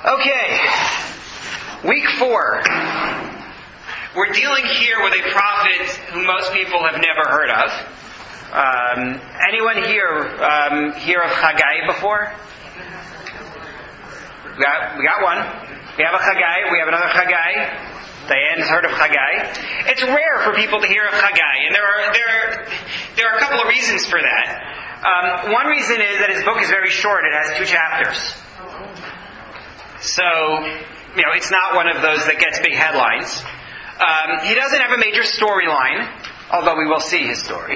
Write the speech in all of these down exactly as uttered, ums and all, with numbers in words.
Okay, week four. We're dealing here with a prophet who most people have never heard of. Um, anyone here um, hear of Haggai before? We got, we got one. We have a Haggai. We have another Haggai. Diane has heard of Haggai. It's rare for people to hear of Haggai, and there are there there are a couple of reasons for that. Um, one reason is that his book is very short. It has two chapters. So, you know, it's not one of those that gets big headlines. Um, he doesn't have a major storyline, although we will see his story.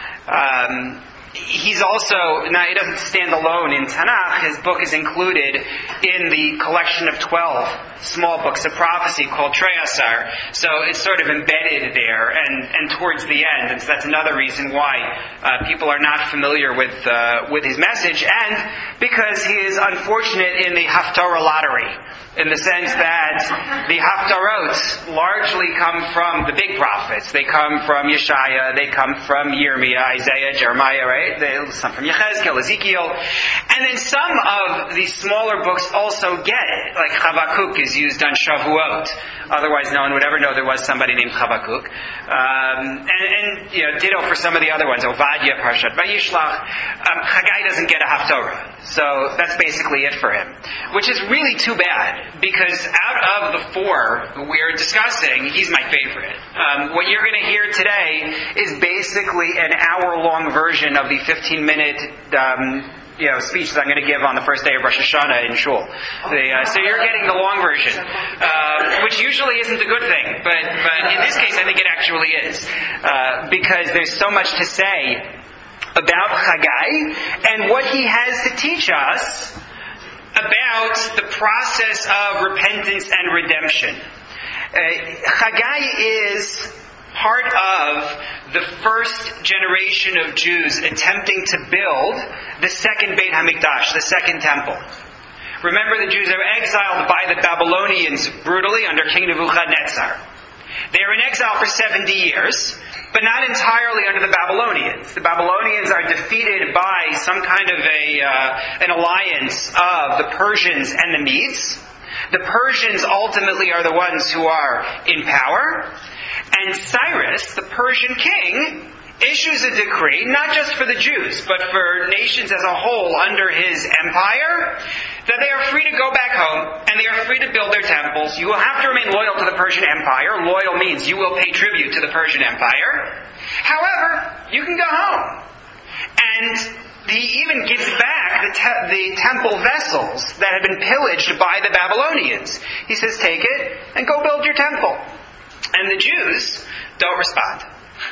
Um, he's also, now he doesn't stand alone in Tanakh. His book is included in the collection of twelve small books of prophecy called Trei Asar. So it's sort of embedded there and, and towards the end. And so that's another reason why uh, people are not familiar with uh, with his message. And because he is unfortunate in the Haftarah lottery, in the sense that the Haftarot largely come from the big prophets. They come from Yeshaya, they come from Yirmiyah, Isaiah, Jeremiah, right? They come from Yechezkel, Ezekiel. And then some of the smaller books also get it, like Habakkuk is used on Shavuot. Otherwise, no one would ever know there was somebody named Habakkuk. Um, and, and, you know, ditto for some of the other ones, Ovadia, Parshat Vayishlach. Um, Haggai doesn't get a Haftarah. So that's basically it for him. Which is really too bad, because out of the four we're discussing, he's my favorite. Um, what you're going to hear today is basically an hour-long version of the fifteen-minute um, you know, speech that I'm going to give on the first day of Rosh Hashanah in Shul. The, uh, so you're getting the long version, uh, which usually isn't a good thing, but, but in this case I think it actually is, uh, because there's so much to say about Haggai and what he has to teach us about the process of repentance and redemption. Uh, Haggai is part of the first generation of Jews attempting to build the second Beit HaMikdash, the second temple. Remember, the Jews are exiled by the Babylonians brutally under King Nebuchadnezzar. They are in exile for seventy years, but not entirely under the Babylonians. The Babylonians are defeated by some kind of a uh, an alliance of the Persians and the Medes. The Persians ultimately are the ones who are in power. And Cyrus, the Persian king, issues a decree, not just for the Jews, but for nations as a whole under his empire, that they are free to go back home, and they are free to build their temples. You will have to remain loyal to the Persian Empire. Loyal means you will pay tribute to the Persian Empire. However, you can go home. And he even gives back the, te- the temple vessels that had been pillaged by the Babylonians. He says, take it and go build your temple. And the Jews don't respond.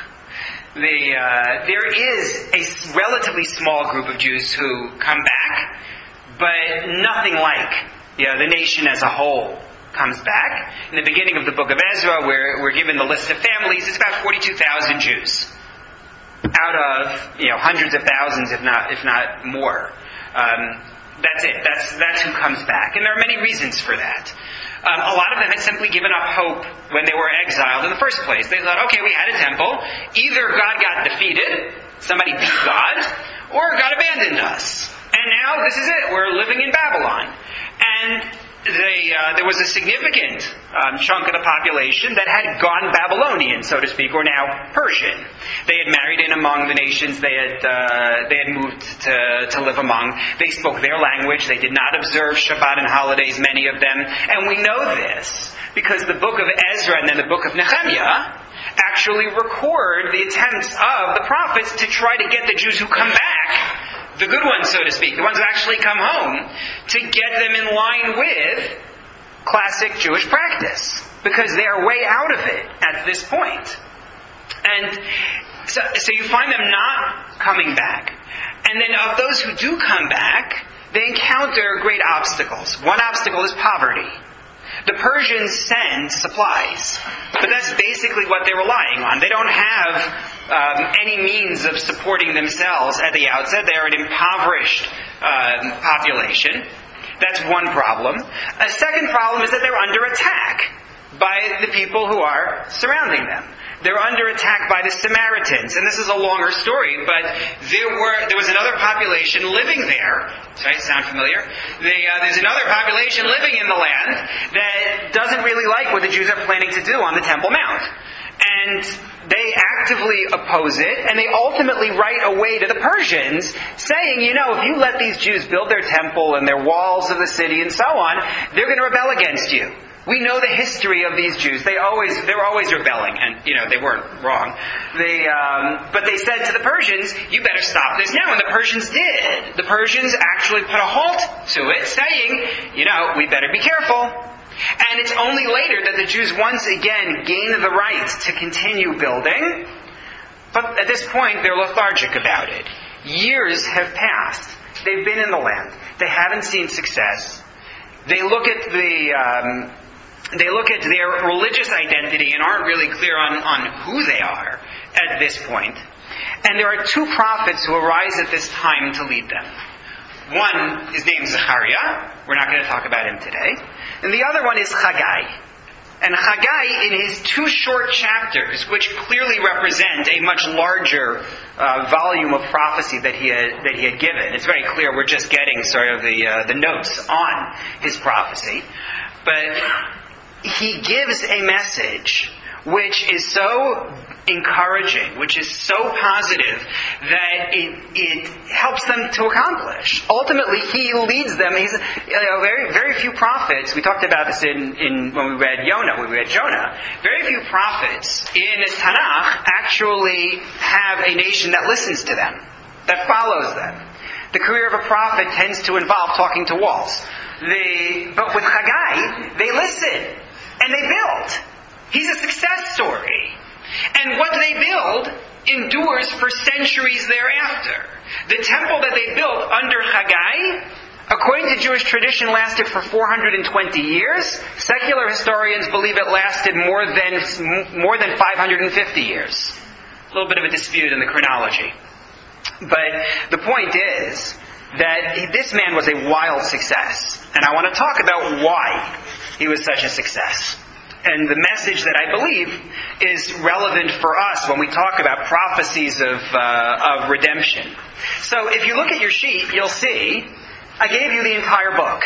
The, uh, there is a relatively small group of Jews who come back, but nothing like, you know, the nation as a whole comes back. In the beginning of the book of Ezra, we're, we're given the list of families. It's about forty-two thousand Jews out of, you know, hundreds of thousands, if not if not more. Um, that's it. That's that's who comes back, and there are many reasons for that. Um, a lot of them had simply given up hope when they were exiled in the first place. They thought, okay, we had a temple. Either God got defeated, somebody beat God, or God abandoned us. And now this is it. We're living in Babylon. And they, uh, there was a significant um, chunk of the population that had gone Babylonian, so to speak, or now Persian. They had married in among the nations they had uh, they had moved to, to live among. They spoke their language. They did not observe Shabbat and holidays, many of them. And we know this because the book of Ezra and then the book of Nehemiah actually record the attempts of the prophets to try to get the Jews who come back, the good ones, so to speak, the ones who actually come home, to get them in line with classic Jewish practice, because they are way out of it at this point. And so, so you find them not coming back. And then of those who do come back, they encounter great obstacles. One obstacle is poverty. The Persians send supplies, but that's basically what they're relying on. They don't have um, any means of supporting themselves at the outset. They are an impoverished um, population. That's one problem. A second problem is that they're under attack by the people who are surrounding them. They're under attack by the Samaritans. And this is a longer story, but there were there was another population living there. Does sound familiar? They, uh, there's another population living in the land that doesn't really like what the Jews are planning to do on the Temple Mount. And they actively oppose it, and they ultimately write away to the Persians, saying, you know, if you let these Jews build their temple and their walls of the city and so on, they're going to rebel against you. We know the history of these Jews. They always, they were always rebelling, and, you know, they weren't wrong. They, um, but they said to the Persians, you better stop this now, and the Persians did. The Persians actually put a halt to it, saying, you know, we better be careful. And it's only later that the Jews once again gain the right to continue building, but at this point they're lethargic about it. Years have passed. They've been in the land. They haven't seen success. They look at the... Um, They look at their religious identity and aren't really clear on, on who they are at this point. And there are two prophets who arise at this time to lead them. One is named Zechariah. We're not going to talk about him today. And the other one is Haggai. And Haggai, in his two short chapters, which clearly represent a much larger uh, volume of prophecy that he had that he had given. It's very clear we're just getting sort of the uh, the notes on his prophecy. But he gives a message which is so encouraging, which is so positive, that it, it helps them to accomplish. Ultimately, he leads them. He's, you know, very, very few prophets, we talked about this in, in when we read Yonah, when we read Jonah, very few prophets in Tanakh actually have a nation that listens to them, that follows them. The career of a prophet tends to involve talking to walls. The, but with Haggai, they listen. And they build. He's a success story. And what they build endures for centuries thereafter. The temple that they built under Haggai, according to Jewish tradition, lasted for four hundred twenty years. Secular historians believe it lasted more than more than five hundred fifty years. A little bit of a dispute in the chronology. But the point is that this man was a wild success. And I want to talk about why he was such a success. And the message that I believe is relevant for us when we talk about prophecies of uh, of redemption. So if you look at your sheet, you'll see I gave you the entire book.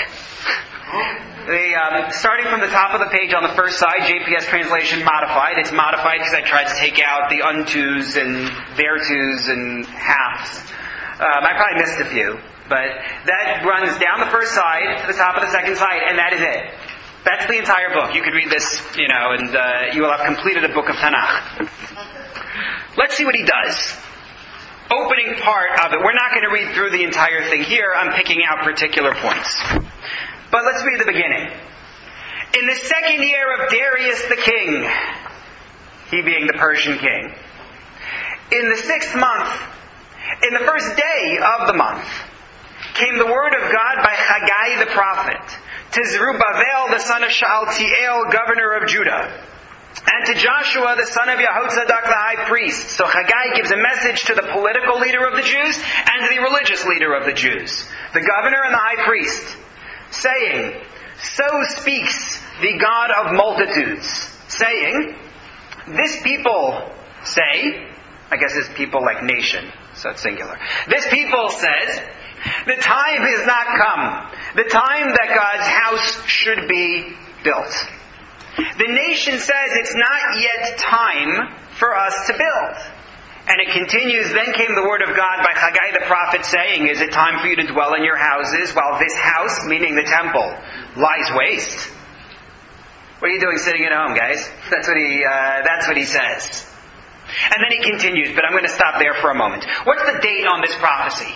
The, um, starting from the top of the page on the first side, J P S translation modified. It's modified because I tried to take out the untos and theretos and halves. Um, I probably missed a few. But that runs down the first side to the top of the second side, and that is it. That's the entire book. You could read this, you know, and uh, you will have completed a book of Tanakh. Let's see what he does. Opening part of it. We're not going to read through the entire thing here. I'm picking out particular points. But let's read the beginning. In the second year of Darius the king, he being the Persian king, in the sixth month, in the first day of the month, came the word of God by Haggai the prophet to Zerubbabel the son of Shealtiel, governor of Judah, and to Joshua the son of Yehozadak the high priest. So Haggai gives a message to the political leader of the Jews and to the religious leader of the Jews, the governor and the high priest, saying, so speaks the God of multitudes, saying, this people say, I guess it's people like nation, so it's singular. This people says, the time has not come. The time that God's house should be built. The nation says it's not yet time for us to build. And it continues, then came the word of God by Haggai the prophet saying, is it time for you to dwell in your houses while this house, meaning the temple, lies waste? What are you doing sitting at home, guys? That's what he, uh, that's what he says. And then he continues, but I'm going to stop there for a moment. What's the date on this prophecy?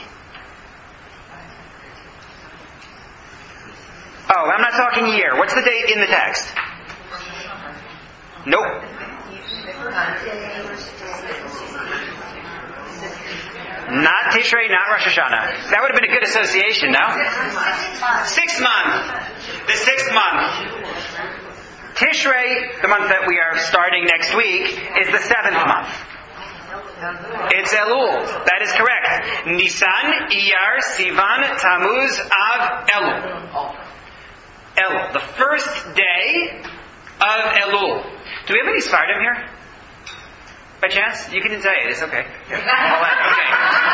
Oh, I'm not talking year. What's the date in the text? Nope. Not Tishrei, not Rosh Hashanah. That would have been a good association, no? Sixth month. The sixth month. Tishrei, the month that we are starting next week, is the seventh month. It's Elul. That is correct. Nisan, Iyar, Sivan, Tammuz, Av, Elul. Elul. The first day of Elul. Do we have any Sfardim here? By chance? You can say it. It's okay. I'll let, okay.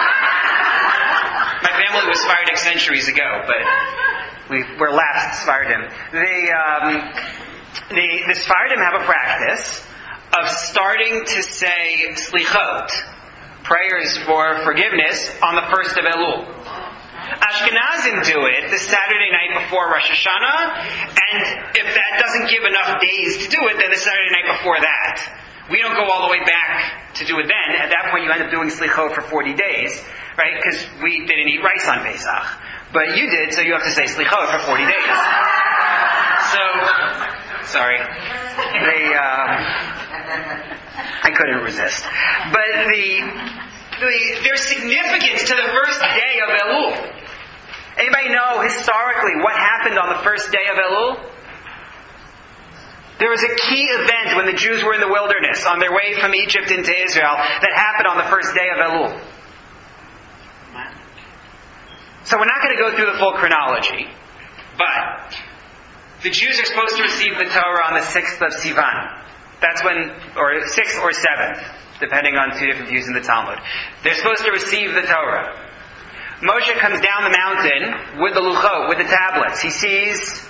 My family was Sephardic centuries ago, but we were last Sephardim. The, um, the, the Sephardim have a practice of starting to say slichot, prayers for forgiveness, on the first of Elul. Ashkenazim do it the Saturday night before Rosh Hashanah, and if that doesn't give enough days to do it, then the Saturday night before that. We don't go all the way back to do it then. At that point, you end up doing slichot for forty days, right? Because we didn't eat rice on Pesach. But you did, so you have to say slichot for forty days. So, sorry. They, um, I couldn't resist. But the, the there's significance to the first day of Elul. Anybody know historically what happened on the first day of Elul? There was a key event when the Jews were in the wilderness on their way from Egypt into Israel that happened on the first day of Elul. So we're not going to go through the full chronology, but the Jews are supposed to receive the Torah on the sixth of Sivan. That's when, or sixth or seventh, depending on two different views in the Talmud. They're supposed to receive the Torah. Moshe comes down the mountain with the luchot, with the tablets. He sees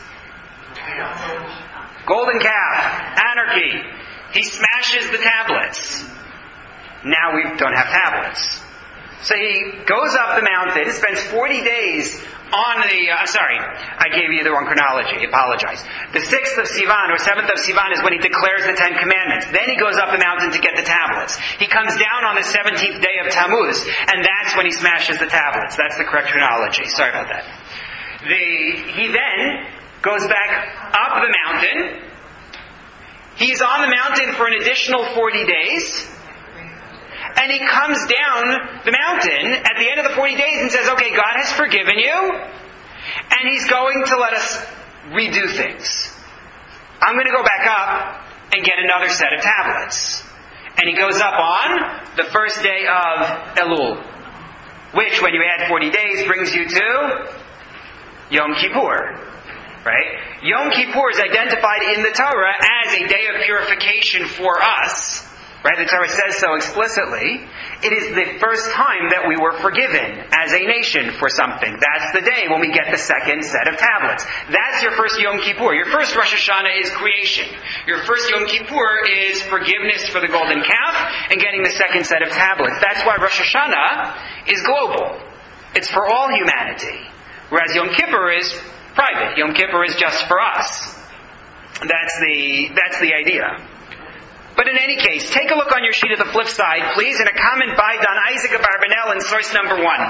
golden calf, anarchy. He smashes the tablets. Now we don't have tablets. So he goes up the mountain, spends forty days on the, uh, sorry, I gave you the wrong chronology, I apologize. The sixth of Sivan, or seventh of Sivan, is when he declares the Ten Commandments. Then he goes up the mountain to get the tablets. He comes down on the seventeenth day of Tammuz, and that's when he smashes the tablets. That's the correct chronology. Sorry about that. The, he then goes back up the mountain. He's on the mountain for an additional forty days. And he comes down the mountain at the end of the forty days and says, okay, God has forgiven you, and He's going to let us redo things. I'm going to go back up and get another set of tablets. And he goes up on the first day of Elul, which, when you add forty days, brings you to Yom Kippur. Right? Yom Kippur is identified in the Torah as a day of purification for us. Right? The Torah says so explicitly. It is the first time that we were forgiven as a nation for something. That's the day when we get the second set of tablets. That's your first Yom Kippur. Your first Rosh Hashanah is creation. Your first Yom Kippur is forgiveness for the golden calf and getting the second set of tablets. That's why Rosh Hashanah is global. It's for all humanity. Whereas Yom Kippur is private. Yom Kippur is just for us. That's the, that's the idea. But in any case, take a look on your sheet of the flip side, please, and a comment by Don Isaac of Abarbanel in source number one.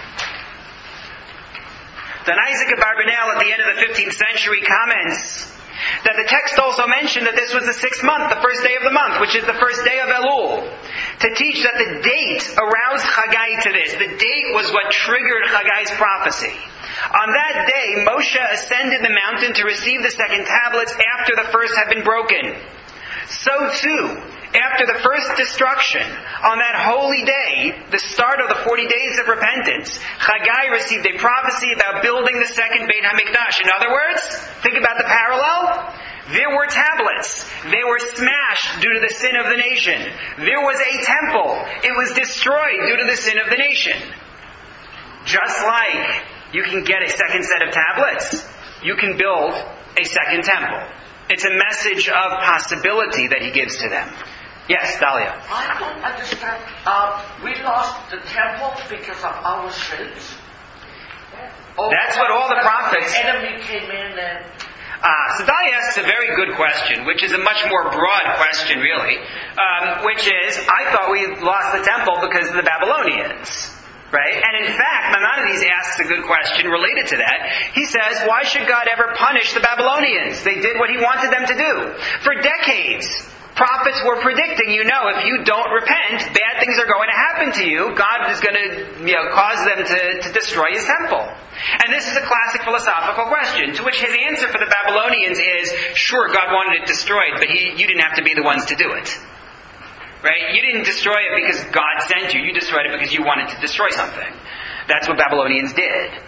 Don Isaac of Abarbanel at the end of the fifteenth century comments that the text also mentioned that this was the sixth month, the first day of the month, which is the first day of Elul, to teach that the date aroused Chagai to this. The date was what triggered Chagai's prophecy. On that day, Moshe ascended the mountain to receive the second tablets after the first had been broken. So too, after the first destruction, on that holy day, the start of the forty days of repentance, Chagai received a prophecy about building the second Beit HaMikdash. In other words, think about the parallel. There were tablets. They were smashed due to the sin of the nation. There was a temple. It was destroyed due to the sin of the nation. Just like you can get a second set of tablets, you can build a second temple. It's a message of possibility that he gives to them. Yes, Dahlia. I don't understand. Uh, we lost the temple because of our sins. Or That's what all the prophets. The enemy came in and. Uh, so Dahlia asks a very good question, which is a much more broad question, really. Um, which is, I thought we lost the temple because of the Babylonians. Right? And in fact, Maimonides asks a good question related to that. He says, why should God ever punish the Babylonians? They did what He wanted them to do. For decades, prophets were predicting, you know, if you don't repent, bad things are going to happen to you. God is going to, you know, cause them to, to destroy His temple. And this is a classic philosophical question, to which his answer for the Babylonians is, sure, God wanted it destroyed, but he, you didn't have to be the ones to do it. Right? You didn't destroy it because God sent you. You destroyed it because you wanted to destroy something. That's what Babylonians did.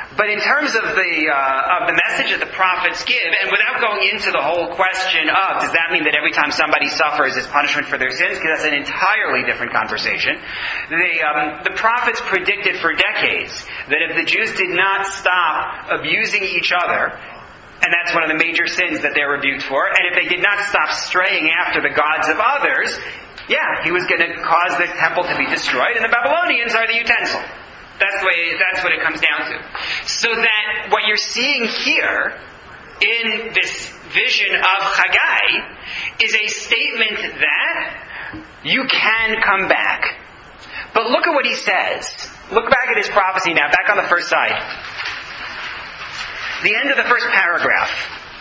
But in terms of the uh, of the message that the prophets give, and without going into the whole question of, does that mean that every time somebody suffers is punishment for their sins? Because that's an entirely different conversation. The, um, the prophets predicted for decades that if the Jews did not stop abusing each other, and that's one of the major sins that they're rebuked for, and if they did not stop straying after the gods of others, yeah, he was going to cause the temple to be destroyed, and the Babylonians are the utensil. That's the way, that's what it comes down to. So that what you're seeing here in this vision of Haggai is a statement that you can come back. But look at what he says. Look back at his prophecy now, back on the first side. The end of the first paragraph.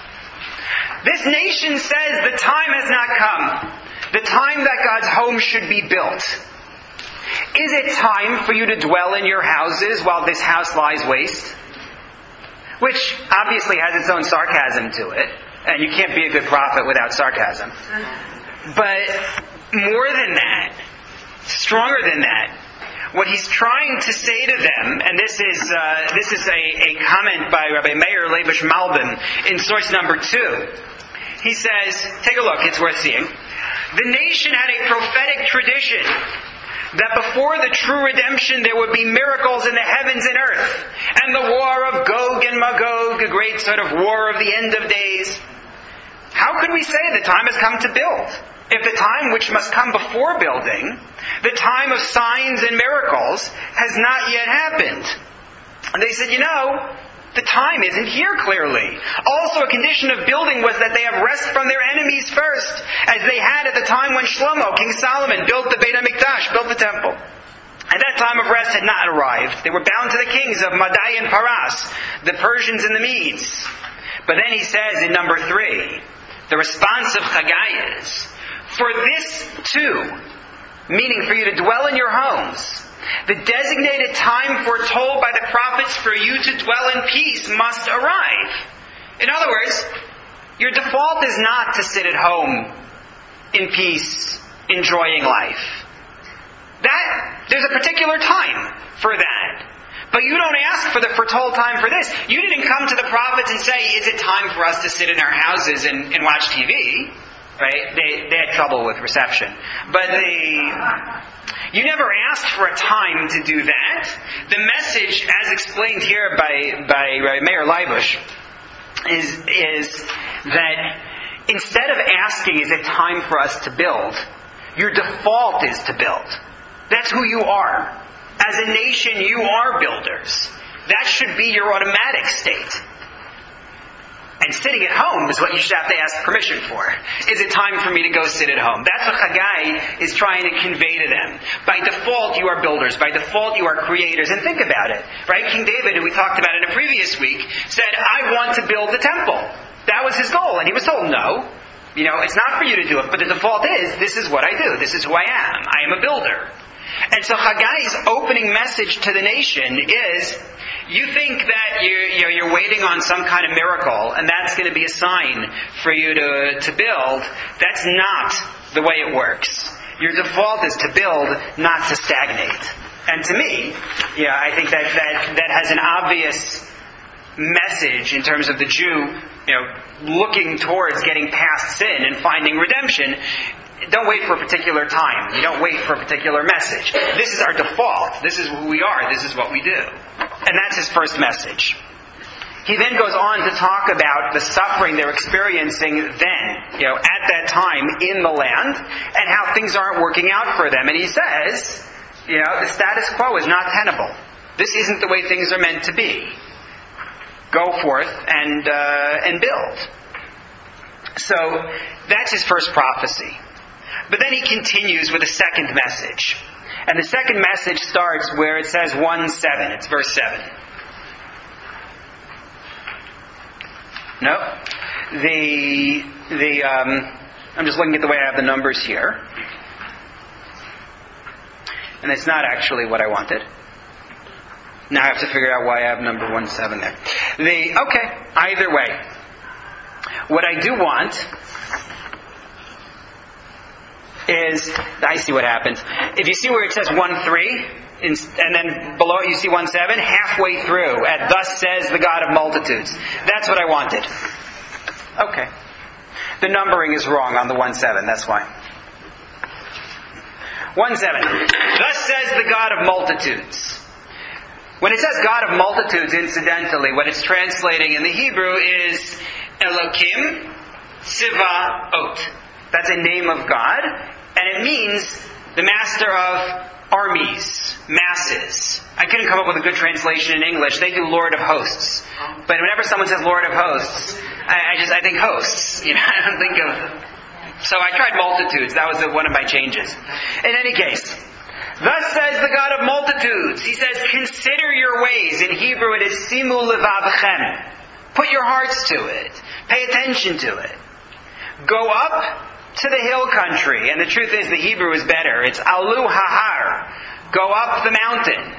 This nation says the time has not come. The time that God's home should be built. Is it time for you to dwell in your houses while this house lies waste? Which obviously has its own sarcasm to it. And you can't be a good prophet without sarcasm. But more than that, stronger than that, what he's trying to say to them, and this is uh, this is a, a comment by Rabbi Meir Leibush Malbim in source number two. He says, take a look, it's worth seeing. The nation had a prophetic tradition that before the true redemption there would be miracles in the heavens and earth, and the war of Gog and Magog, a great sort of war of the end of days. How could we say the time has come to build, if the time which must come before building, the time of signs and miracles, has not yet happened? And they said, you know, the time isn't here clearly. Also, a condition of building was that they have rest from their enemies first, as they had at the time when Shlomo, King Solomon, built the Beit HaMikdash, built the temple. And that time of rest had not arrived. They were bound to the kings of Madai and Paras, the Persians and the Medes. But then he says in number three, the response of Haggai is, for this too, meaning for you to dwell in your homes, the designated time foretold by the prophets for you to dwell in peace must arrive. In other words, your default is not to sit at home in peace, enjoying life. That, there's a particular time for that. But you don't ask for the foretold time for this. You didn't come to the prophets and say, is it time for us to sit in our houses and, and watch T V? Right? They, they had trouble with reception. But the... You never asked for a time to do that. The message, as explained here by, by, by Meir Leibush, is, is that instead of asking, is it time for us to build, your default is to build. That's who you are. As a nation, you are builders. That should be your automatic state. And sitting at home is what you should have to ask permission for. Is it time for me to go sit at home? That's what Haggai is trying to convey to them. By default, you are builders. By default, you are creators. And think about it, right? King David, who we talked about in a previous week, said, I want to build the temple. That was his goal. And he was told, no. You know, it's not for you to do it. But the default is, this is what I do. This is who I am. I am a builder. And so Haggai's opening message to the nation is, you think that you're, you know, you're waiting on some kind of miracle, and that's going to be a sign for you to, to build. That's not the way it works. Your default is to build, not to stagnate. And to me, yeah, I think that, that, that has an obvious message in terms of the Jew, you know, looking towards getting past sin and finding redemption. Don't wait for a particular time. You don't wait for a particular message. This is our default. This is who we are. This is what we do. And that's his first message. He then goes on to talk about the suffering they're experiencing then, you know, at that time in the land, and how things aren't working out for them. And he says, you know, the status quo is not tenable. This isn't the way things are meant to be. Go forth and uh, and build. So that's his first prophecy. But then he continues with a second message. And the second message starts where it says one seven. It's verse seven. No. The, the, um, I'm just looking at the way I have the numbers here. And it's not actually what I wanted. Now I have to figure out why I have number one seven there. The, okay, either way. What I do want is, I see what happens. If you see where it says one three, In, and then below it you see one seven, halfway through, at thus says the God of multitudes. That's what I wanted. Okay. The numbering is wrong on the one seven, that's why. one seven. Thus says the God of multitudes. When it says God of multitudes, incidentally, what it's translating in the Hebrew is Elokim Tzivaot. That's a name of God, and it means the master of armies, masses. I couldn't come up with a good translation in English. They do Lord of hosts. But whenever someone says Lord of hosts, I, I just I think hosts. You know, I don't think of. So I tried multitudes. That was the, one of my changes. In any case, thus says the God of multitudes. He says, consider your ways. In Hebrew, it is simu levavchem. Put your hearts to it. Pay attention to it. Go up to the hill country. And the truth is, the Hebrew is better. It's alu hahar. Go up the mountain.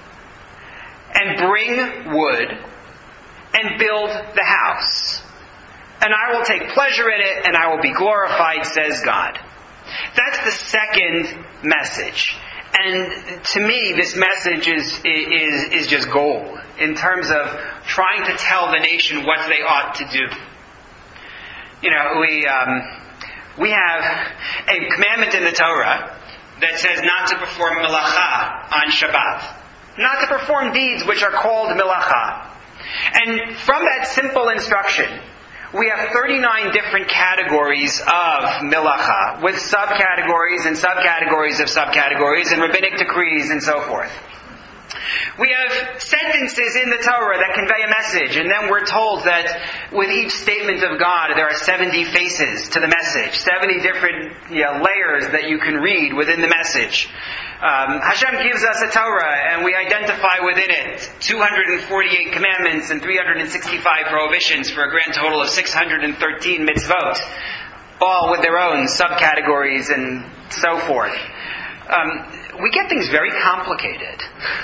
And bring wood. And build the house. And I will take pleasure in it, and I will be glorified, says God. That's the second message. And to me, this message is, is, is just gold in terms of trying to tell the nation what they ought to do. You know, we um, we have a commandment in the Torah that says not to perform melacha on Shabbat. Not to perform deeds which are called melacha. And from that simple instruction, we have thirty-nine different categories of milacha, with subcategories and subcategories of subcategories and rabbinic decrees and so forth. We have sentences in the Torah that convey a message, and then we're told that with each statement of God there are seventy faces to the message, seventy different you know, layers that you can read within the message. Um, Hashem gives us a Torah, and we identify within it two hundred forty-eight commandments and three hundred sixty-five prohibitions for a grand total of six hundred thirteen mitzvot, all with their own subcategories and so forth. Um, we get things very complicated.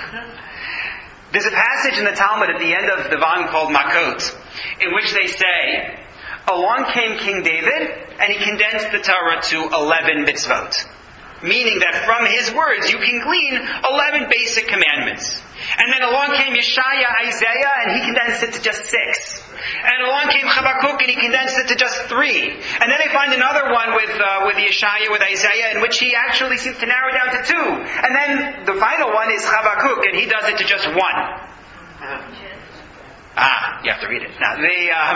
There's a passage in the Talmud at the end of the volume called Makot, in which they say, along came King David, and he condensed the Torah to eleven mitzvot. Meaning that from his words you can glean eleven basic commandments. And then along came Yeshaya, Isaiah, and he condensed it to just six. And along came Habakkuk, and he condensed it to just three. And then they find another one with uh, with Yeshaya, with Isaiah, in which he actually seems to narrow down to two. And then the final one is Habakkuk, and he does it to just one. Ah, you have to read it. Now, the, um,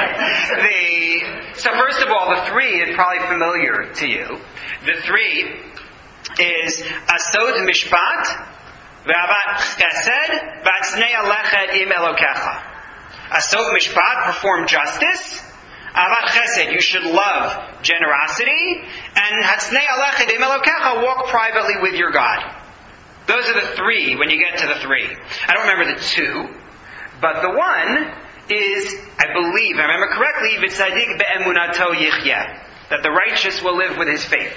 the, so first of all, the three is probably familiar to you. The three is Asod Mishpat, Ve'avat Chesed, V'atznei Alechet Im Elokecha. Asod Mishpat, perform justice. Avat Chesed, you should love generosity. And Hatznei Alechet Im Elokecha, walk privately with your God. Those are the three when you get to the three. I don't remember the two. But the one is, I believe, if I remember correctly, v'tzadik be'emunato yichyeh, that the righteous will live with his faith.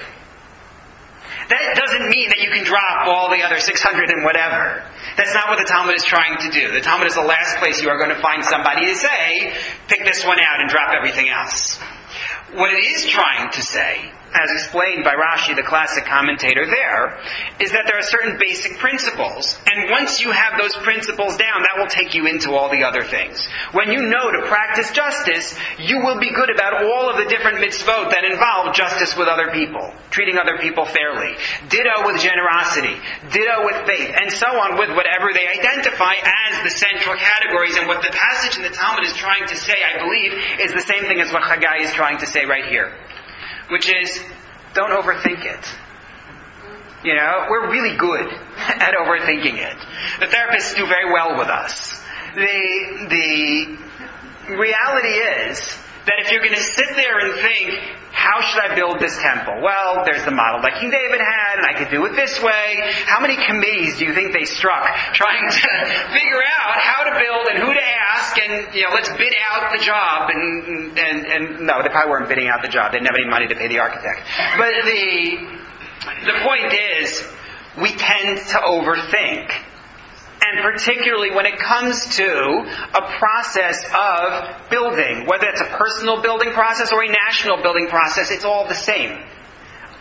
That doesn't mean that you can drop all the other six hundred and whatever. That's not what the Talmud is trying to do. The Talmud is the last place you are going to find somebody to say, pick this one out and drop everything else. What it is trying to say, as explained by Rashi, the classic commentator there, is that there are certain basic principles. And once you have those principles down, that will take you into all the other things. When you know to practice justice, you will be good about all of the different mitzvot that involve justice with other people, treating other people fairly. Ditto with generosity, ditto with faith, and so on with whatever they identify as the central categories. And what the passage in the Talmud is trying to say, I believe, is the same thing as what Haggai is trying to say right here. Which is, don't overthink it. You know, we're really good at overthinking it. The therapists do very well with us. The, the reality is that if you're going to sit there and think, how should I build this temple? Well, there's the model that King David had, and I could do it this way. How many committees do you think they struck trying to figure out how to build and who to ask, and, you know, let's bid out the job, and, and, and no, they probably weren't bidding out the job. They didn't have any money to pay the architect. But the, the point is, we tend to overthink. And particularly when it comes to a process of building, whether it's a personal building process or a national building process, it's all the same.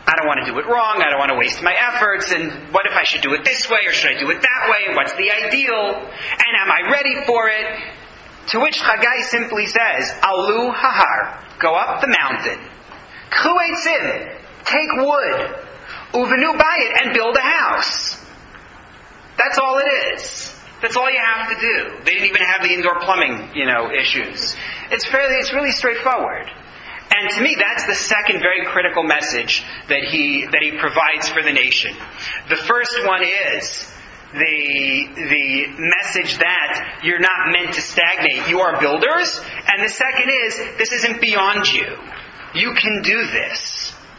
I don't want to do it wrong, I don't want to waste my efforts, and what if I should do it this way, or should I do it that way, and what's the ideal, and am I ready for it? To which Chagai simply says, Alu hahar, go up the mountain. K'chu eitzim, take wood. Uvenu bayit, and build a house. That's all it is. That's all you have to do. They didn't even have the indoor plumbing, you know, issues. It's fairly, it's really straightforward. And to me, that's the second very critical message that he that he provides for the nation. The first one is the the message that you're not meant to stagnate. You are builders. And the second is, this isn't beyond you. You can do this.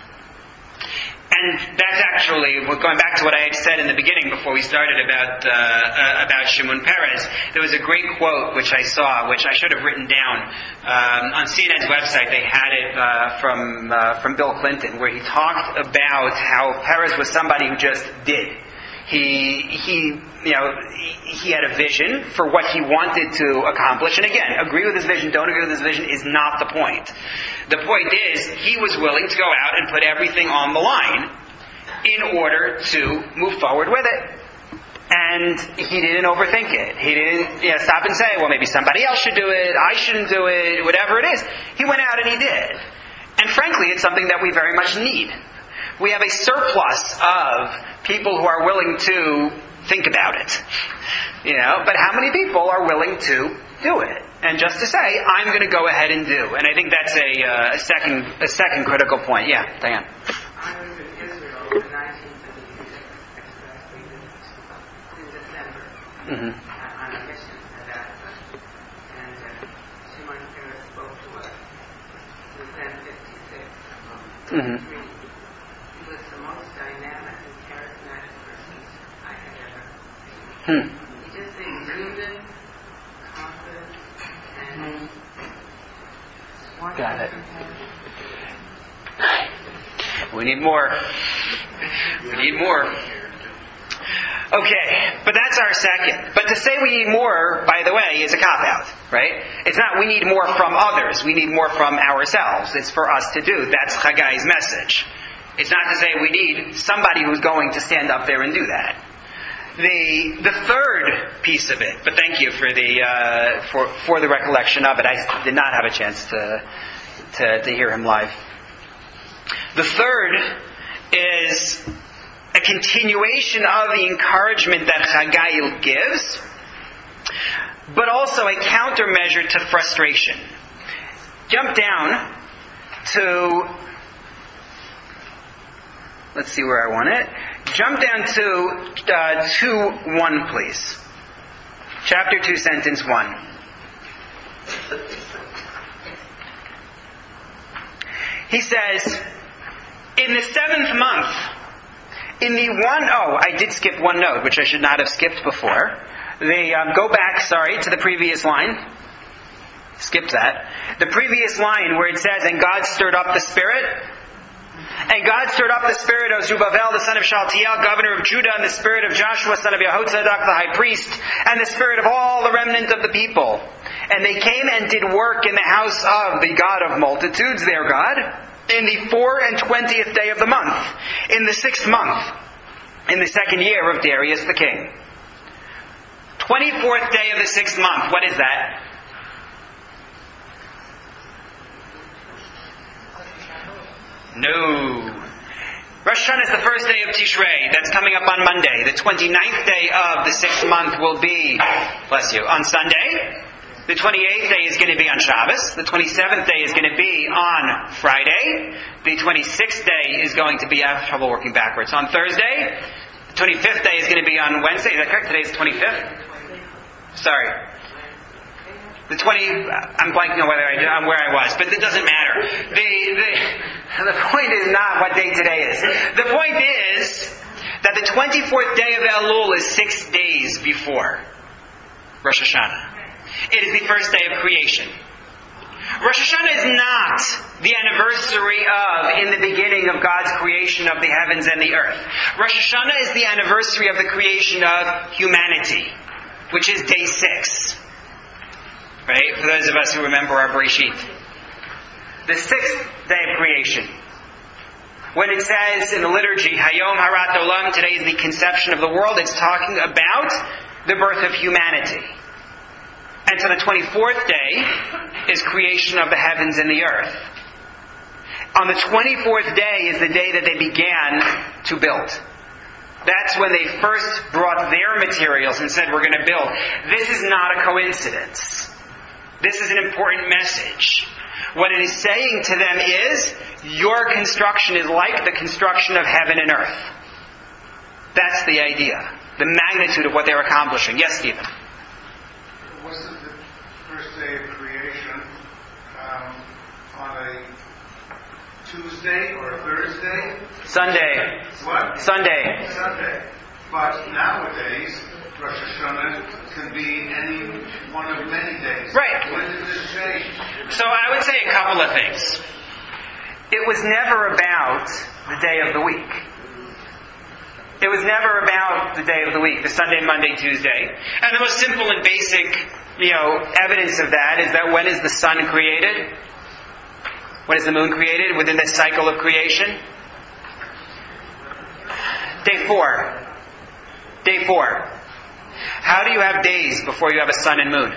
And that's actually, going back to what I had said in the beginning before we started about uh, uh, about Shimon Peres, there was a great quote which I saw, which I should have written down. Um, on C N N's website, they had it uh, from uh, from Bill Clinton, where he talked about how Peres was somebody who just did. He, he, you know, he, he had a vision for what he wanted to accomplish. And again, agree with his vision, don't agree with his vision is not the point. The point is, he was willing to go out and put everything on the line in order to move forward with it. And he didn't overthink it. He didn't, you know, stop and say, well, maybe somebody else should do it, I shouldn't do it, whatever it is. He went out and he did. And frankly, it's something that we very much need. We have a surplus of people who are willing to think about it. You know, but how many people are willing to do it? And just to say, I'm going to go ahead and do. And I think that's a, uh, a second a second critical point. Yeah, Diane. I was in Israel in nineteen seventy-six, express in December, mm-hmm. on a mission at Africa. And uh, Shimon Peres spoke to us. He was then fifty-six. Mm-hmm. He was the most dynamic and charismatic person I had ever seen. Hmm. He just exuded confidence and mm-hmm. Got it. We need more. We need more. Okay, but that's our second. But to say we need more, by the way, is a cop-out, right? It's not we need more from others. We need more from ourselves. It's for us to do. That's Chagai's message. It's not to say we need somebody who's going to stand up there and do that. The the third piece of it, but thank you for the uh, for for the recollection of it. I did not have a chance to to, to hear him live. The third is a continuation of the encouragement that Chagai gives, but also a countermeasure to frustration. Jump down to, let's see where I want it. Jump down to uh, two one, please. Chapter two, sentence one. He says, in the seventh month, in the one, oh, I did skip one note, which I should not have skipped before. The, um, go back, sorry, to the previous line. Skip that. The previous line where it says, and God stirred up the spirit. And God stirred up the spirit of Zerubbabel, the son of Shaltiel, governor of Judah, and the spirit of Joshua, son of Yehozadak, the high priest, and the spirit of all the remnant of the people. And they came and did work in the house of the God of multitudes, their God, in the four and twentieth day of the month, in the sixth month, in the second year of Darius the king. Twenty-fourth day of the sixth month. What is that? No. Rosh Hashanah is the first day of Tishrei. That's coming up on Monday. The twenty-ninth day of the sixth month will be, bless you, on Sunday. The twenty-eighth day is going to be on Shabbos. The twenty-seventh day is going to be on Friday. The twenty-sixth day is going to be, I have trouble working backwards, on Thursday. The twenty-fifth day is going to be on Wednesday. Is that correct? Today's the twenty-fifth? Sorry. The twenty, I'm blanking on whether I did, on where I was, but it doesn't matter. The, the, the point is not what day today is. The point is that the twenty-fourth day of Elul is six days before Rosh Hashanah. It is the first day of creation. Rosh Hashanah is not the anniversary of, in the beginning of God's creation of the heavens and the earth. Rosh Hashanah is the anniversary of the creation of humanity, which is day six. Right? For those of us who remember our Bereshit. The sixth day of creation. When it says in the liturgy, Hayom Harat Olam, today is the conception of the world, it's talking about the birth of humanity. And so the twenty-fourth day is creation of the heavens and the earth. On the twenty-fourth day is the day that they began to build. That's when they first brought their materials and said, we're going to build. This is not a coincidence. This is an important message. What it is saying to them is, your construction is like the construction of heaven and earth. That's the idea. The magnitude of what they're accomplishing. Yes, Stephen? Wasn't the first day of creation um, on a Tuesday or a Thursday? Sunday. What? Sunday. Sunday. But nowadays, Rosh Hashanah can be any one of many days. Right. When did this change? So I would say a couple of things. It was never about the day of the week. It was never about the day of the week, the Sunday, Monday, Tuesday. And the most simple and basic, you know, evidence of that is that when is the sun created? When is the moon created within this cycle of creation? Day four. Day four. How do you have days before you have a sun and moon?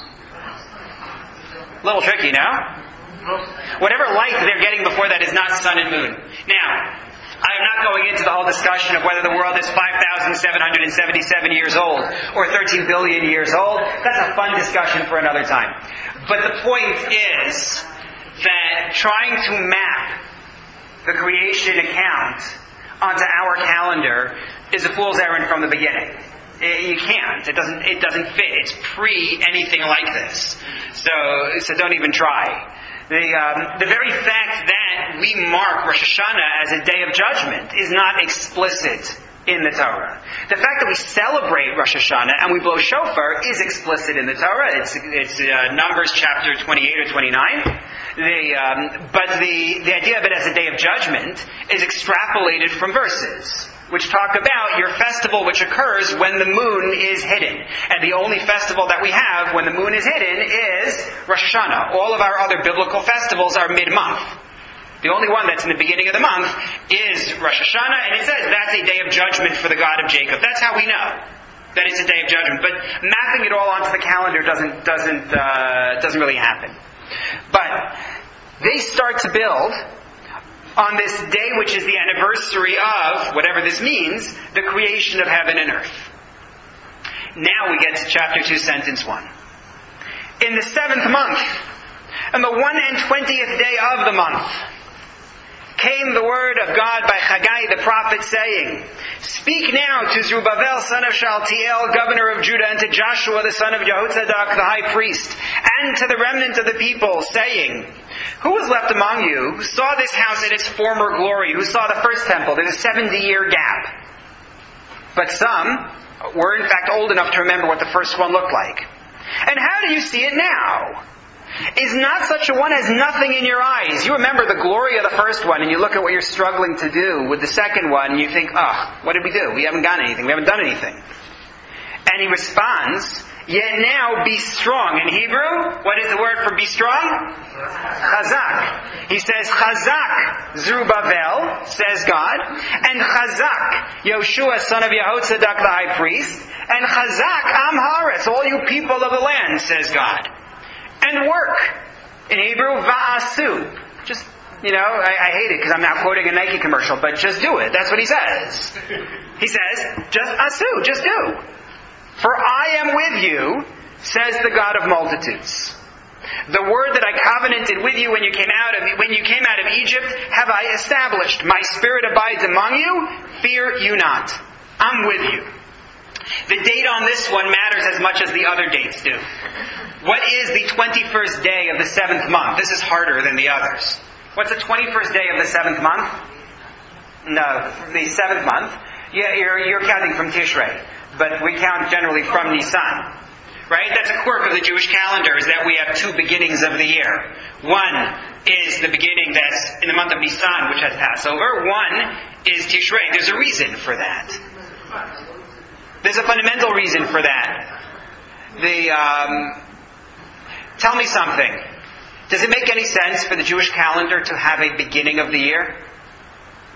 A little tricky, no? Whatever light they're getting before that is not sun and moon. Now, I'm not going into the whole discussion of whether the world is five thousand seven hundred seventy-seven years old or thirteen billion years old. That's a fun discussion for another time. But the point is that trying to map the creation account onto our calendar is a fool's errand from the beginning. You can't. It doesn't. It doesn't fit. It's pre anything like this. So, so don't even try. The um, the very fact that we mark Rosh Hashanah as a day of judgment is not explicit in the Torah. The fact that we celebrate Rosh Hashanah and we blow shofar is explicit in the Torah. It's it's uh, Numbers chapter twenty-eight or twenty-nine. The, um, but the, the idea of it as a day of judgment is extrapolated from verses which talk about your festival which occurs when the moon is hidden. And the only festival that we have when the moon is hidden is Rosh Hashanah. All of our other biblical festivals are mid-month. The only one that's in the beginning of the month is Rosh Hashanah, and it says that's a day of judgment for the God of Jacob. That's how we know that it's a day of judgment. But mapping it all onto the calendar doesn't doesn't uh, doesn't really happen. But they start to build on this day, which is the anniversary of, whatever this means, the creation of heaven and earth. Now we get to chapter two, sentence one. In the seventh month, on the one and twentieth day of the month, came the word of God by Haggai the prophet, saying, Speak now to Zerubbabel, son of Shaltiel, governor of Judah, and to Joshua, the son of Yehozadok, the high priest, and to the remnant of the people, saying, Who was left among you who saw this house in its former glory, who saw the first temple? There's a seventy-year gap. But some were in fact old enough to remember what the first one looked like. And how do you see it now? Is not such a one as nothing in your eyes? You remember the glory of the first one, and you look at what you're struggling to do with the second one, and you think, oh, what did we do? We haven't got anything. We haven't done anything. And he responds, Yet now be strong. In Hebrew, what is the word for be strong? Chazak. He says, Chazak Zerubbabel, says God, and Chazak Yoshua, son of Yehozadok, the high priest, and Chazak Am Haaretz, all you people of the land, says God. And work. In Hebrew, va'asu. Just, you know, I, I hate it because I'm now quoting a Nike commercial, but just do it. That's what he says. He says, just asu, just do. For I am with you, says the God of multitudes. The word that I covenanted with you when you came out of when you came out of Egypt have I established. My spirit abides among you. Fear you not. I'm with you. The date on this one matters as much as the other dates do. What is the twenty-first day of the seventh month? This is harder than the others. What's the twenty-first day of the seventh month? No, the seventh month. Yeah, you're, you're counting from Tishrei. But we count generally from Nisan. Right? That's a quirk of the Jewish calendar, is that we have two beginnings of the year. One is the beginning that's in the month of Nisan, which has Passover. One is Tishrei. There's a reason for that. There's a fundamental reason for that. The um, tell me something. Does it make any sense for the Jewish calendar to have a beginning of the year?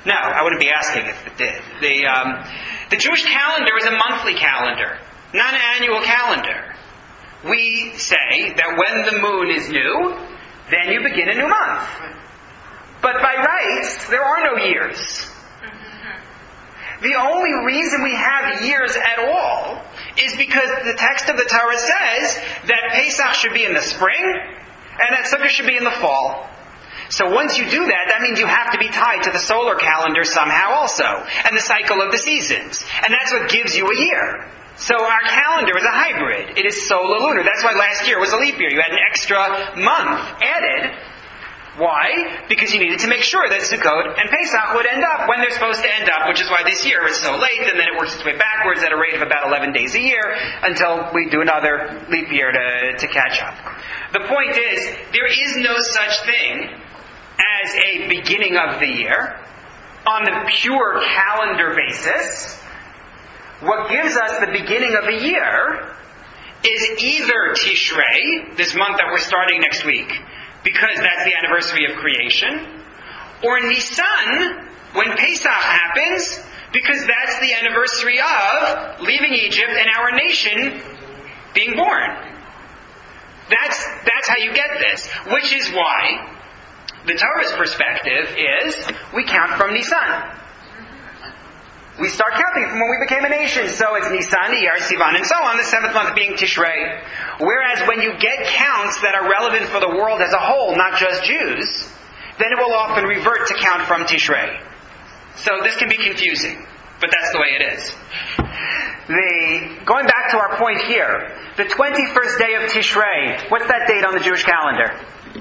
No, I wouldn't be asking if it did. The, um, the Jewish calendar is a monthly calendar, not an annual calendar. We say that when the moon is new, then you begin a new month. But by rights, there are no years. The only reason we have years at all is because the text of the Torah says that Pesach should be in the spring and that Sukkot should be in the fall. So once you do that, that means you have to be tied to the solar calendar somehow also, and the cycle of the seasons. And that's what gives you a year. So our calendar is a hybrid. It is solar lunar. That's why last year was a leap year. You had an extra month added. Why? Because you needed to make sure that Sukkot and Pesach would end up when they're supposed to end up, which is why this year is so late, and then it works its way backwards at a rate of about eleven days a year until we do another leap year to, to catch up. The point is, there is no such thing as a beginning of the year on the pure calendar basis. What gives us the beginning of a year is either Tishrei, this month that we're starting next week, because that's the anniversary of creation, or Nisan, when Pesach happens, because that's the anniversary of leaving Egypt and our nation being born. That's, that's how you get this, which is why the Torah's perspective is we count from Nisan. We start counting from when we became a nation. So it's Nisan, Iyar, Sivan, and so on, the seventh month being Tishrei. Whereas when you get counts that are relevant for the world as a whole, not just Jews, then it will often revert to count from Tishrei. So this can be confusing, but that's the way it is. The, going back to our point here, the twenty-first day of Tishrei, what's that date on the Jewish calendar?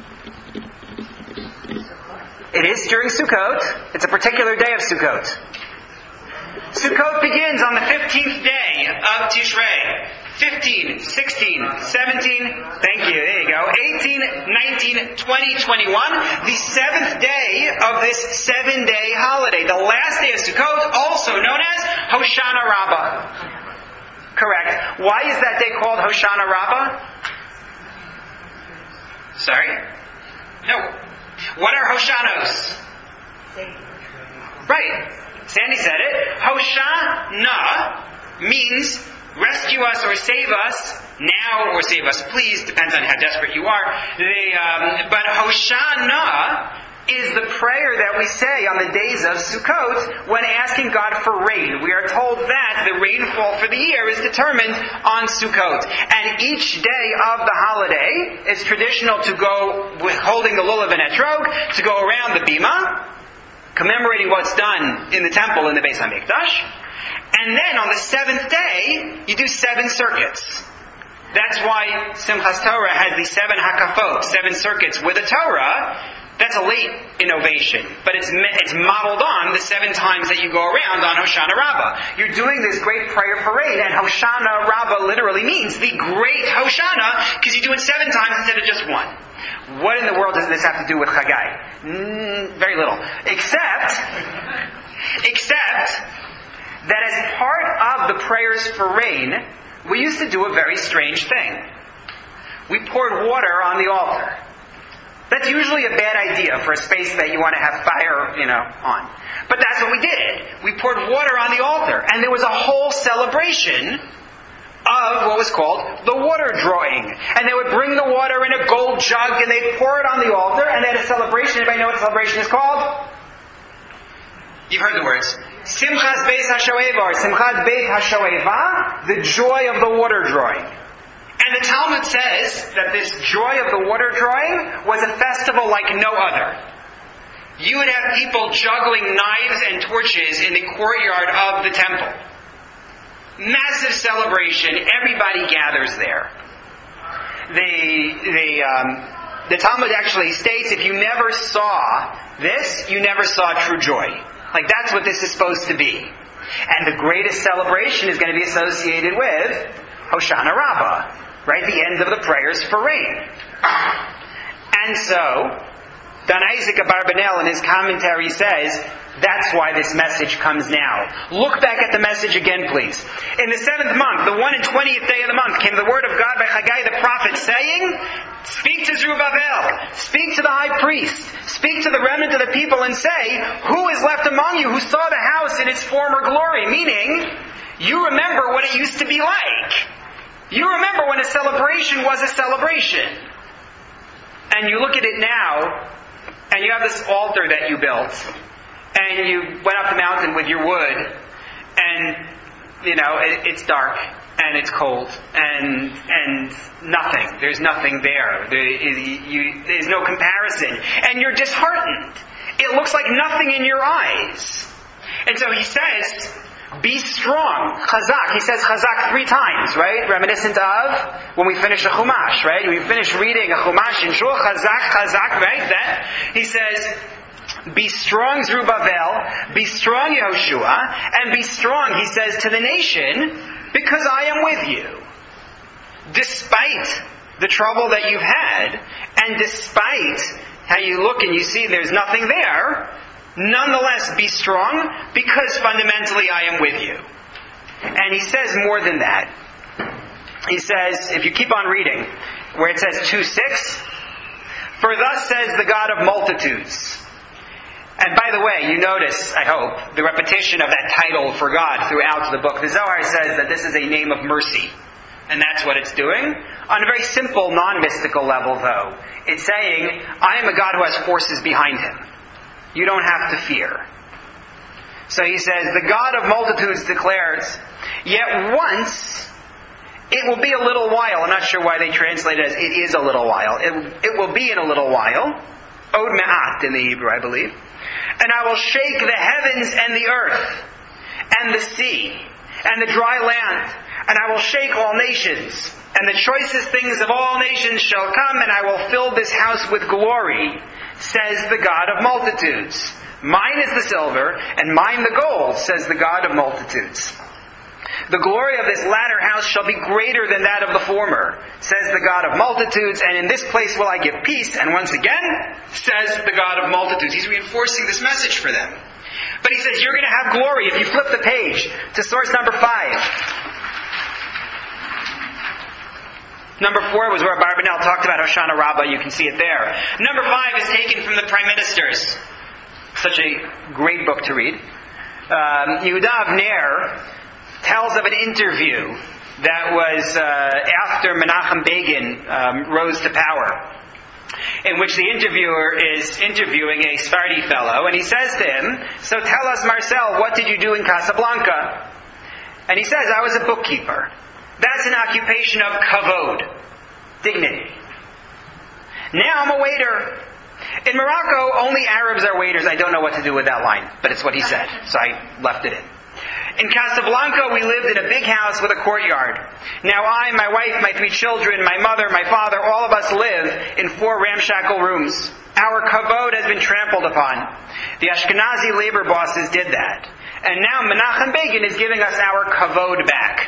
It is during Sukkot. It's a particular day of Sukkot. Sukkot begins on the fifteenth day of Tishrei. fifteen, sixteen, seventeen, thank you, there you go, eighteen, nineteen, twenty, twenty-one, the seventh day of this seven-day holiday, the last day of Sukkot, also known as Hoshana Rabbah. Correct. Why is that day called Hoshana Rabbah? Sorry? No. What are Hoshanos? Right. Sandy said it. Hoshana means rescue us or save us now or save us please, depends on how desperate you are. They, um, but Hoshana is the prayer that we say on the days of Sukkot when asking God for rain. We are told that the rainfall for the year is determined on Sukkot. And each day of the holiday is traditional to go, with holding the lulav and etrog, to go around the bima, commemorating what's done in the temple in the Beis HaMikdash. And then on the seventh day, you do seven circuits. That's why Simchas Torah has the seven hakafot, seven circuits with a Torah. That's a late innovation, but it's it's modeled on the seven times that you go around on Hoshana Rabbah. You're doing this great prayer for rain, and Hoshana Rabbah literally means the great Hoshana, because you do it seven times instead of just one. What in the world does this have to do with Chagai? Mm, very little. Except, except that as part of the prayers for rain, we used to do a very strange thing. We poured water on the altar. That's usually a bad idea for a space that you want to have fire, you know, on. But that's what we did. We poured water on the altar. And there was a whole celebration of what was called the water drawing. And they would bring the water in a gold jug and they'd pour it on the altar and they had a celebration. Anybody know what the celebration is called? You've heard the words. Simchas Beis HaShoeva, or Simchat Beit HaShoeva, the joy of the water drawing. And the Talmud says that this joy of the water drawing was a festival like no other. You would have people juggling knives and torches in the courtyard of the temple. Massive celebration. Everybody gathers there. The, the, um, the Talmud actually states if you never saw this, you never saw true joy. Like that's what this is supposed to be. And the greatest celebration is going to be associated with Hoshana Rabbah. Right? The end of the prayers for rain. And so, Don Isaac Abarbanel in his commentary says, that's why this message comes now. Look back at the message again, please. In the seventh month, the one and twentieth day of the month, came the word of God by Haggai the prophet, saying, speak to Zerubbabel, speak to the high priest, speak to the remnant of the people and say, who is left among you who saw the house in its former glory? Meaning, you remember what it used to be like. You remember when a celebration was a celebration. And you look at it now, and you have this altar that you built, and you went up the mountain with your wood, and, you know, it, it's dark, and it's cold, and and nothing. There's nothing there. there you, there's no comparison. And you're disheartened. It looks like nothing in your eyes. And so he says, be strong. Chazak. He says chazak three times, right? Reminiscent of when we finish a chumash, right? We finish reading a chumash in shul, chazak, chazak, right? That he says, be strong, Zerubbabel, be strong, Yehoshua, and be strong, he says, to the nation, because I am with you. Despite the trouble that you've had, and despite how you look and you see there's nothing there, nonetheless be strong, because fundamentally I am with you. And he says more than that. He says, if you keep on reading, where it says two six, for thus says the God of multitudes. And by the way, you notice, I hope, the repetition of that title for God throughout the book. The Zohar says that this is a name of mercy. And that's what it's doing. On a very simple, non-mystical level, though. It's saying, I am a God who has forces behind him. You don't have to fear. So he says, the God of multitudes declares, yet once, it will be a little while. I'm not sure why they translate it as it is a little while. It, it will be in a little while. Od me'at in the Hebrew, I believe. And I will shake the heavens and the earth, and the sea, and the dry land, and I will shake all nations, and the choicest things of all nations shall come, and I will fill this house with glory, says the God of multitudes. Mine is the silver, and mine the gold, says the God of multitudes. The glory of this latter house shall be greater than that of the former, says the God of multitudes, and in this place will I give peace, and once again, says the God of multitudes. He's reinforcing this message for them. But he says, you're going to have glory. If you flip the page to source number five. Number four was where Barbanel talked about Hoshana Rabbah. You can see it there. Number five is taken from the Prime Ministers. Such a great book to read. Um, Yehuda Avner tells of an interview that was uh, after Menachem Begin um, rose to power, in which the interviewer is interviewing a Sephardi fellow, and he says to him, so tell us, Marcel, what did you do in Casablanca? And he says, I was a bookkeeper. That's an occupation of kavod, dignity. Now I'm a waiter. In Morocco, only Arabs are waiters. I don't know what to do with that line, but it's what he said, so I left it in. In Casablanca, we lived in a big house with a courtyard. Now I, my wife, my three children, my mother, my father, all of us live in four ramshackle rooms. Our kavod has been trampled upon. The Ashkenazi labor bosses did that. And now Menachem Begin is giving us our kavod back.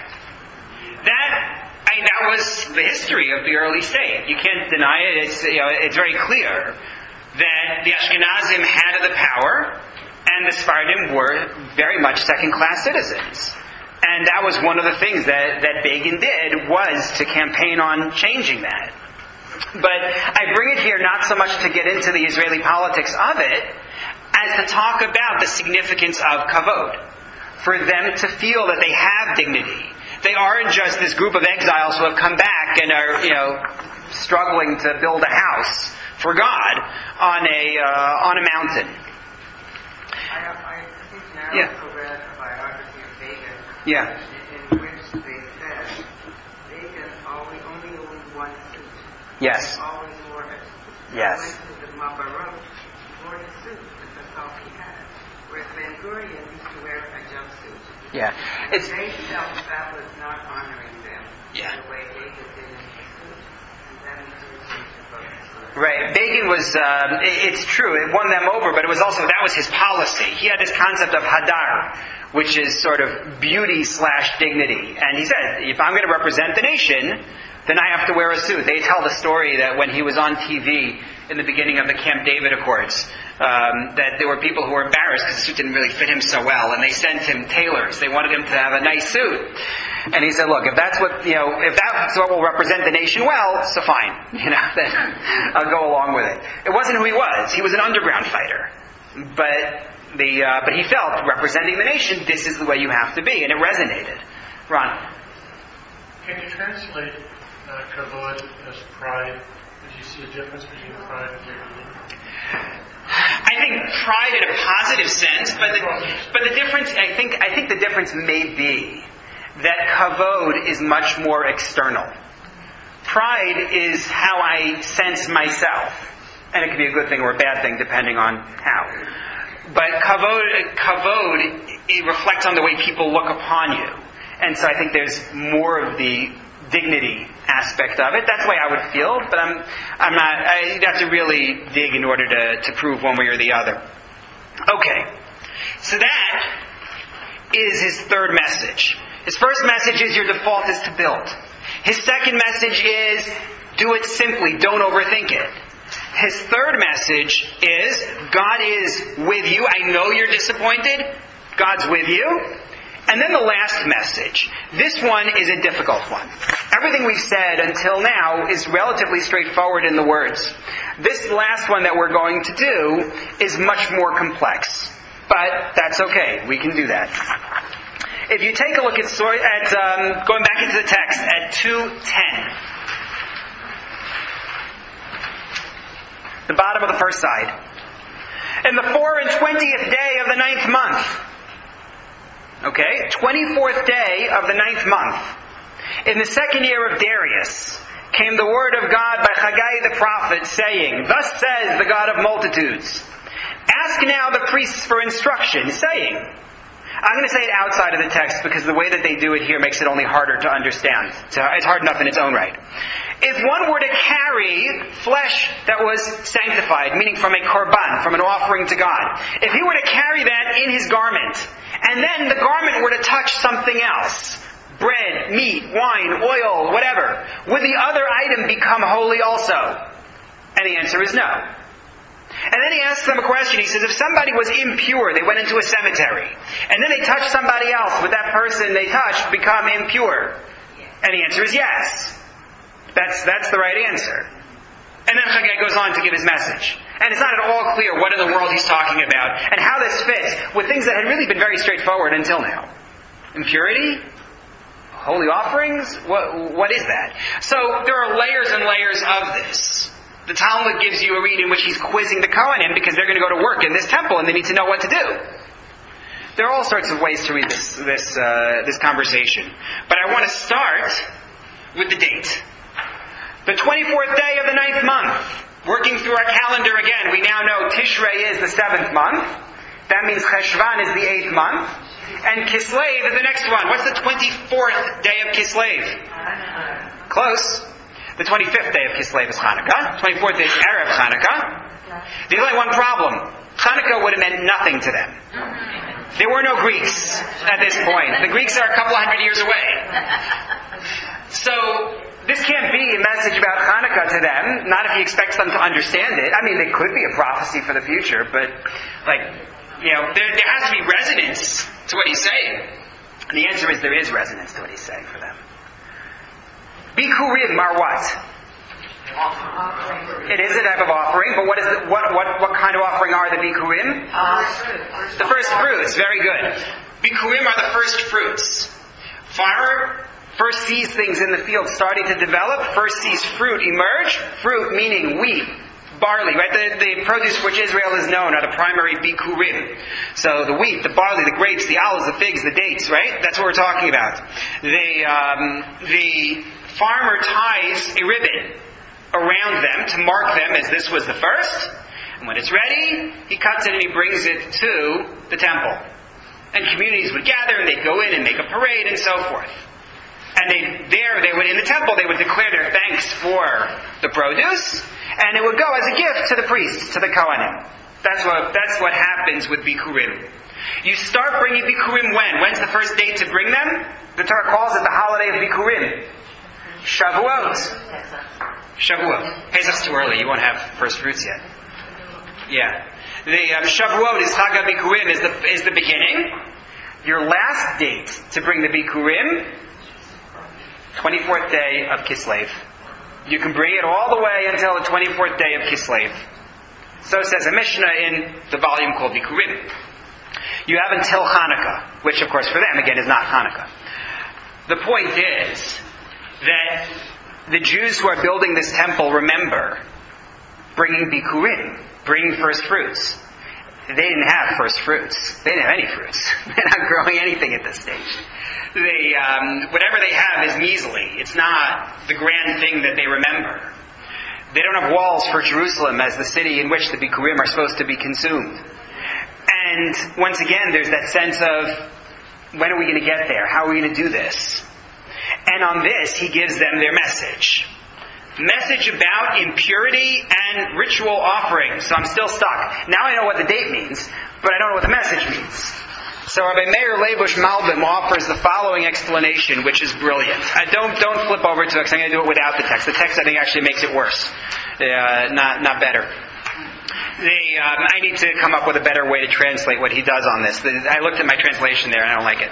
That, I, that was the history of the early state. You can't deny it. It's, you know, it's very clear that the Ashkenazim had the power, and the Sephardim were very much second-class citizens. And that was one of the things that, that Begin did, was to campaign on changing that. But I bring it here not so much to get into the Israeli politics of it, as to talk about the significance of kavod. For them to feel that they have dignity. They aren't just this group of exiles who have come back and are, you know, struggling to build a house for God on a uh, on a mountain. I, I think now Yeah. also read a biography of Begin, Yeah. in, in which they said Begin always only owned one suit. Yes. He always wore it. Yes. He went to the Mabarot, he wore his suit, because that's all he had. Whereas Ben Gurion used to wear a jumpsuit. Yeah. It's They felt that was not honoring them Yeah. the way Begin did in his suit, and that encouraged them to vote. right. Begin was, um, it- it's true, it won them over, but it was also, that was his policy. He had this concept of hadar, which is sort of beauty slash dignity. And he said, if I'm going to represent the nation, then I have to wear a suit. They tell the story that when he was on T V in the beginning of the Camp David Accords, um, that there were people who were embarrassed because the suit didn't really fit him so well, and they sent him tailors. They wanted him to have a nice suit. And he said, look, if that's what, you know, if that's what will represent the nation well, so fine. You know, then I'll go along with it. It wasn't who he was. He was an underground fighter. But the, uh, but he felt, representing the nation, this is the way you have to be. And it resonated. Ron? Can you translate uh, kavod as pride? Did you see a difference between pride and dignity? I think pride in a positive sense, but the, but the difference, I think, I think the difference may be that kavod is much more external. Pride is how I sense myself, and it can be a good thing or a bad thing depending on how. But kavod, kavod, it reflects on the way people look upon you, and so I think there's more of the dignity aspect of it. That's the way I would feel, but I'm, I'm not. I'd have to really dig in order to, to prove one way or the other. Okay, so that is his third message. His first message is your default is to build. His second message is do it simply, don't overthink it. His third message is God is with you. I know you're disappointed. God's with you. And then the last message. This one is a difficult one. Everything we've said until now is relatively straightforward in the words. This last one that we're going to do is much more complex. But that's okay. We can do that. If you take a look at, at um, going back into the text at two ten, the bottom of the first side. In the four and twentieth day of the ninth month, okay, twenty-fourth day of the ninth month, in the second year of Darius, came the word of God by Haggai the prophet, saying, Thus says the God of multitudes, Ask now the priests for instruction, saying, I'm going to say it outside of the text because the way that they do it here makes it only harder to understand. It's hard enough in its own right. If one were to carry flesh that was sanctified, meaning from a korban, from an offering to God, if he were to carry that in his garment, and then the garment were to touch something else, bread, meat, wine, oil, whatever, would the other item become holy also? And the answer is no. And then he asks them a question. He says, if somebody was impure, they went into a cemetery, and then they touched somebody else, would that person they touched become impure? And the answer is yes. That's, that's the right answer. And then Haggai goes on to give his message. And it's not at all clear what in the world he's talking about, and how this fits with things that had really been very straightforward until now. Impurity? Holy offerings? What, what is that? So there are layers and layers of this. The Talmud gives you a read in which he's quizzing the Kohanim because they're going to go to work in this temple and they need to know what to do. There are all sorts of ways to read this this uh, this conversation. But I want to start with the date. The twenty-fourth day of the ninth month. Working through our calendar again, we now know Tishrei is the seventh month. That means Cheshvan is the eighth month. And Kislev is the next one. What's the twenty-fourth day of Kislev? Close. The twenty-fifth day of Kislev is Hanukkah. twenty-fourth is Erev Hanukkah. There's only one problem. Hanukkah would have meant nothing to them. There were no Greeks at this point. The Greeks are a couple hundred years away. So, this can't be a message about Hanukkah to them, not if he expects them to understand it. I mean, it could be a prophecy for the future, but, like, you know, there, there has to be resonance to what he's saying. And the answer is there is resonance to what he's saying for them. Bikurim are what? It is a type of offering, but what is the, what, what, what kind of offering are the Bikurim? The first fruits, very good. Bikurim are the first fruits. Farmer first sees things in the field starting to develop, first sees fruit emerge. Fruit meaning wheat, barley, right? The, the produce which Israel is known are the primary Bikurim. So the wheat, the barley, the grapes, the olives, the figs, the dates, right? That's what we're talking about. The, um, the farmer ties a ribbon around them to mark them as this was the first. And when it's ready, he cuts it and he brings it to the temple. And communities would gather and they'd go in and make a parade and so forth. And they, there, they would, in the temple, they would declare their thanks for the produce, and it would go as a gift to the priests, to the Kohanim. That's what, that's what happens with Bikurim. You start bringing Bikurim when? When's the first date to bring them? The Torah calls it the holiday of Bikurim. Shavuot. Shavuot. Pesach's too early. You won't have first fruits yet. Yeah. The um, Shavuot is Chag HaBikurim, is the, is the beginning. Your last date to bring the Bikurim, twenty-fourth day of Kislev. You can bring it all the way until the twenty-fourth day of Kislev. So says a Mishnah in the volume called Bikurim. You have until Hanukkah, which of course for them again is not Hanukkah. The point is that the Jews who are building this temple remember bringing Bikurim, bringing first fruits. They didn't have first fruits. They didn't have any fruits. They're not growing anything at this stage. They, um, whatever they have is measly. It's not the grand thing that they remember. They don't have walls for Jerusalem as the city in which the Bikurim are supposed to be consumed. And once again, there's that sense of, when are we going to get there? How are we going to do this? And on this, he gives them their message. Message about impurity and ritual offerings. So I'm still stuck. Now I know what the date means, but I don't know what the message means. So Rabbi Meir Leibush Malbim offers the following explanation, which is brilliant. I don't don't flip over to it, because I'm going to do it without the text. The text, I think, actually makes it worse, uh, not not better. The, um, I need to come up with a better way to translate what he does on this. The, I looked at my translation there, and I don't like it.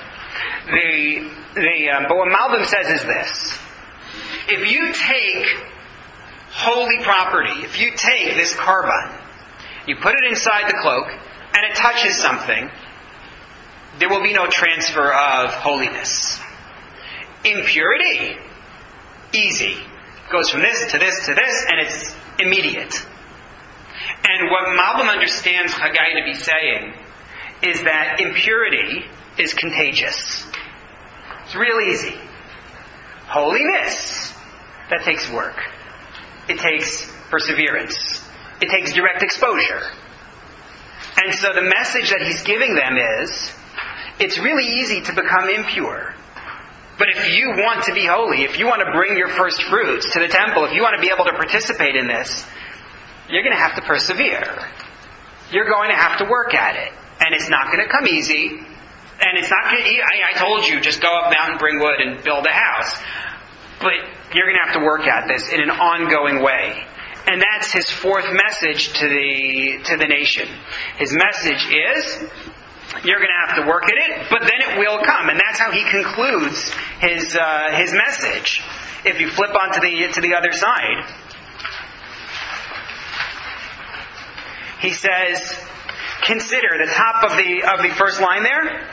The the um, but what Malbim says is this: if you take holy property, if you take this carbon, you put it inside the cloak, and it touches something, there will be no transfer of holiness. Impurity, easy. Goes from this to this to this, and it's immediate. And what Malbim understands Haggai to be saying is that impurity is contagious. It's real easy. Holiness, that takes work. It takes perseverance. It takes direct exposure. And so the message that he's giving them is, it's really easy to become impure. But if you want to be holy, if you want to bring your first fruits to the temple, if you want to be able to participate in this, you're going to have to persevere. You're going to have to work at it. And it's not going to come easy. And it's not going to, I, I told you, just go up mountain, bring wood, and build a house. But you're going to have to work at this in an ongoing way. And that's his fourth message to the to the nation. His message is, you're going to have to work at it, but then it will come. And that's how he concludes his uh, his message. If you flip onto the to the other side, he says, consider the top of the of the first line there.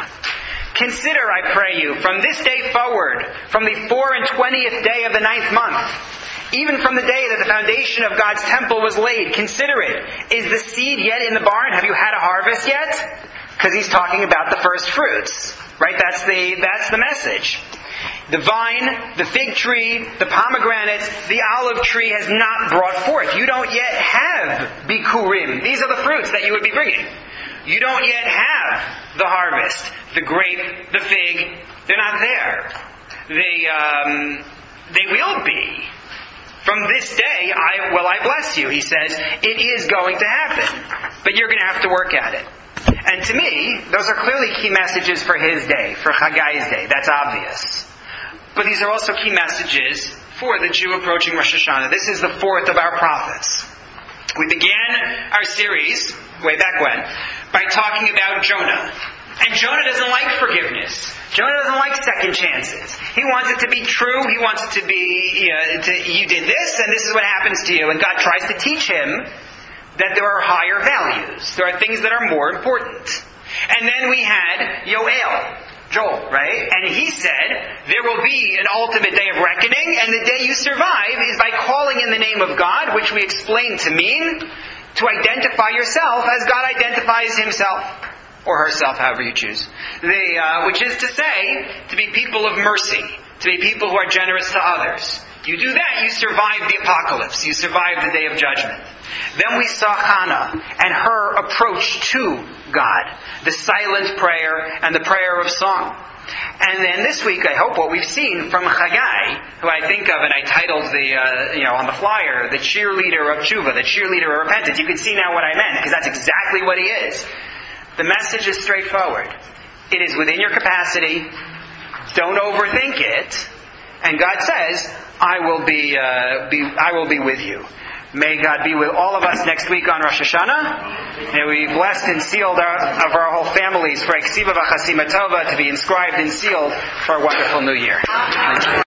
Consider, I pray you, from this day forward, from the four and twentieth day of the ninth month, even from the day that the foundation of God's temple was laid, consider it. Is the seed yet in the barn? Have you had a harvest yet? Because he's talking about the first fruits, right? That's the that's the message. The vine, the fig tree, the pomegranate, the olive tree has not brought forth. You don't yet have bikurim. These are the fruits that you would be bringing. You don't yet have the harvest, the grape, the fig. They're not there. They um, they will be. From this day, I will I bless you. He says, it is going to happen, but you're going to have to work at it. And to me, those are clearly key messages for his day, for Haggai's day. That's obvious. But these are also key messages for the Jew approaching Rosh Hashanah. This is the fourth of our prophets. We began our series, way back when, by talking about Jonah. And Jonah doesn't like forgiveness. Jonah doesn't like second chances. He wants it to be true. He wants it to be, you know, to, you did this and this is what happens to you. And God tries to teach him that there are higher values. There are things that are more important. And then we had Yoel, Joel, right? And he said, there will be an ultimate day of reckoning, and the day you survive is by calling in the name of God, which we explained to mean to identify yourself as God identifies himself. Or herself, however you choose. The, uh, which is to say, to be people of mercy, to be people who are generous to others. You do that, you survive the apocalypse, you survive the day of judgment. Then we saw Hannah and her approach to God, the silent prayer and the prayer of song. And then this week, I hope what we've seen from Haggai, who I think of and I titled the, uh, you know, on the flyer, the cheerleader of tshuva, the cheerleader of repentance. You can see now what I meant, because that's exactly what he is. The message is straightforward. It is within your capacity. Don't overthink it. And God says, I will be, uh, be I will be with you. May God be with all of us next week on Rosh Hashanah. May we be blessed and sealed our, of our whole families for Eksiva V'Chasima Tova to be inscribed and sealed for a wonderful new year.